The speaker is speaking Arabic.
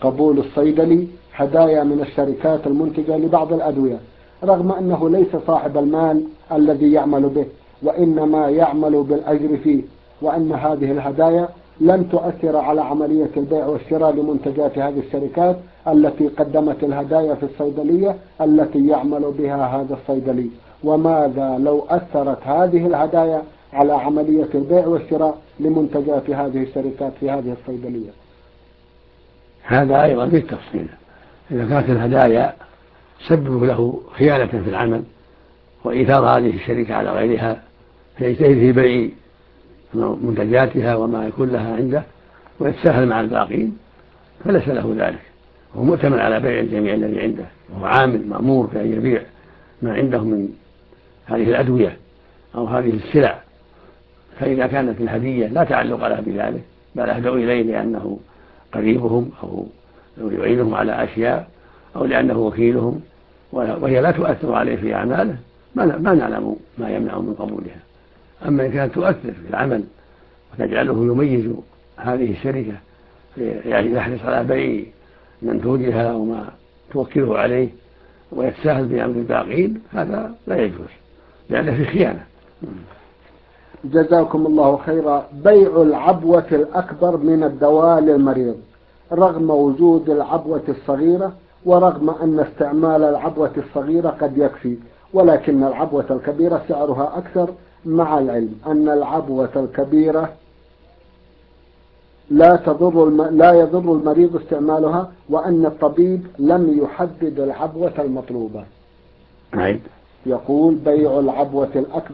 قبول الصيدلي هدايا من الشركات المنتجة لبعض الأدوية، رغم أنه ليس صاحب المال الذي يعمل به، وإنما يعمل بالأجر فيه، وأن هذه الهدايا لن تؤثر على عملية البيع والشراء لمنتجات هذه الشركات التي قدمت الهدايا في الصيدلية التي يعمل بها هذا الصيدلي. وماذا لو أثرت هذه الهدايا على عملية البيع والشراء لمنتجات هذه الشركات في هذه الصيدلية؟ هذا أيضا بالتفصيل، إذا كانت الهدايا تسبب له خيانة في العمل وإيثار هذه الشركة على غيرها فيجتهد في بيع منتجاتها وما يكون لها عنده ويتساهل مع الباقين فليس له ذلك، هو مؤتمن على بيع الجميع الذي عنده، وهو عامل مأمور بأن يبيع ما عنده من هذه الأدوية أو هذه السلع. فإذا كانت الهدية لا تعلق له بذلك بل أهدوا إليه لأنه قريبهم أو يعينهم على أشياء أو لأنه وكيلهم وهي لا تؤثر عليه في أعماله، ما نعلم ما يمنع من قبولها. أما إن كانت تؤثر في العمل وتجعله يميز هذه الشركة يعني يحرص على بيع منتوجها وما توكله عليه ويتساهل بأمر الباقين، هذا لا يجوز لأنه في خيانة. جزاكم الله خيرا. بيع العبوة الأكبر من الدواء للمريض رغم وجود العبوة الصغيرة، ورغم أن استعمال العبوة الصغيرة قد يكفي، ولكن العبوة الكبيرة سعرها أكثر، مع العلم أن العبوة الكبيرة لا يضر المريض استعمالها، وأن الطبيب لم يحدد العبوة المطلوبة. يقول بيع العبوة الأكبر